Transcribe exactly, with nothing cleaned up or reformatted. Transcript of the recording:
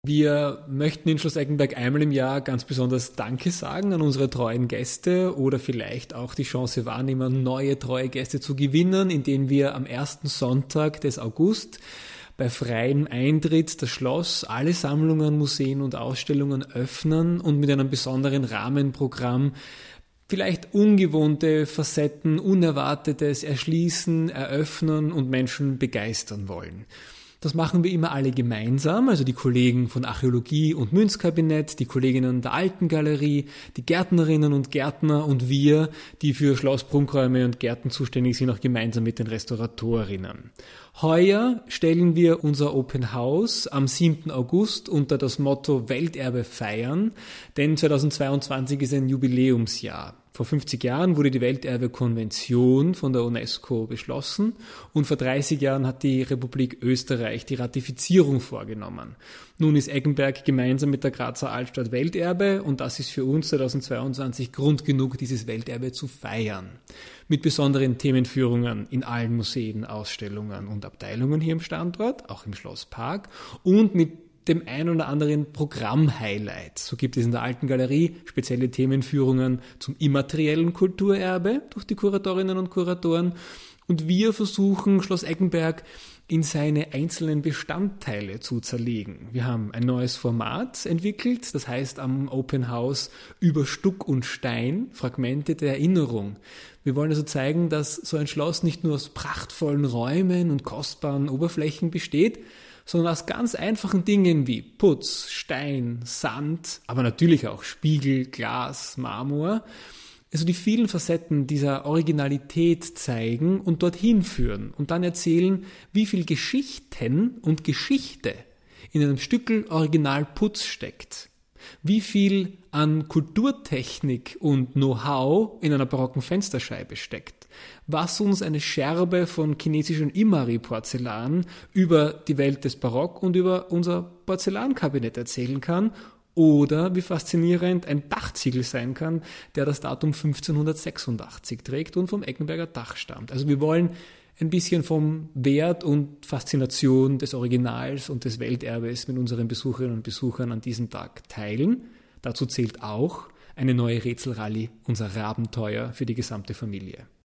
Wir möchten in Schloss Eckenberg einmal im Jahr ganz besonders Danke sagen an unsere treuen Gäste oder vielleicht auch die Chance wahrnehmen, neue treue Gäste zu gewinnen, indem wir am ersten Sonntag des August bei freiem Eintritt das Schloss, alle Sammlungen, Museen und Ausstellungen öffnen und mit einem besonderen Rahmenprogramm vielleicht ungewohnte Facetten, Unerwartetes erschließen, eröffnen und Menschen begeistern wollen. Das machen wir immer alle gemeinsam, also die Kollegen von Archäologie und Münzkabinett, die Kolleginnen der Alten Galerie, die Gärtnerinnen und Gärtner und wir, die für Schloss, Prunkräume und Gärten zuständig sind, auch gemeinsam mit den Restauratorinnen. Heuer stellen wir unser Open House am siebten August unter das Motto Welterbe feiern, denn zweitausendzweiundzwanzig ist ein Jubiläumsjahr. Vor fünfzig Jahren wurde die Welterbe-Konvention von der UNESCO beschlossen und vor dreißig Jahren hat die Republik Österreich die Ratifizierung vorgenommen. Nun ist Eckenberg gemeinsam mit der Grazer Altstadt Welterbe und das ist für uns zweitausendzweiundzwanzig Grund genug, dieses Welterbe zu feiern. Mit besonderen Themenführungen in allen Museen, Ausstellungen und Abteilungen hier im Standort, auch im Schlosspark und mit dem ein oder anderen Programm-Highlight. So gibt es in der Alten Galerie spezielle Themenführungen zum immateriellen Kulturerbe durch die Kuratorinnen und Kuratoren. Und wir versuchen, Schloss Eckenberg in seine einzelnen Bestandteile zu zerlegen. Wir haben ein neues Format entwickelt, das heißt am Open House über Stuck und Stein, Fragmente der Erinnerung. Wir wollen also zeigen, dass so ein Schloss nicht nur aus prachtvollen Räumen und kostbaren Oberflächen besteht, sondern aus ganz einfachen Dingen wie Putz, Stein, Sand, aber natürlich auch Spiegel, Glas, Marmor. Also die vielen Facetten dieser Originalität zeigen und dorthin führen und dann erzählen, wie viel Geschichten und Geschichte in einem Stückel Original Putz steckt. Wie viel an Kulturtechnik und Know-how in einer barocken Fensterscheibe steckt. Was uns eine Scherbe von chinesischem Imari-Porzellan über die Welt des Barock und über unser Porzellankabinett erzählen kann. Oder wie faszinierend ein Dachziegel sein kann, der das Datum fünfzehnhundertsechsundachtzig trägt und vom Eckenberger Dach stammt. Also wir wollen ein bisschen vom Wert und Faszination des Originals und des Welterbes mit unseren Besucherinnen und Besuchern an diesem Tag teilen. Dazu zählt auch eine neue Rätselrallye, unser Rabenteuer für die gesamte Familie.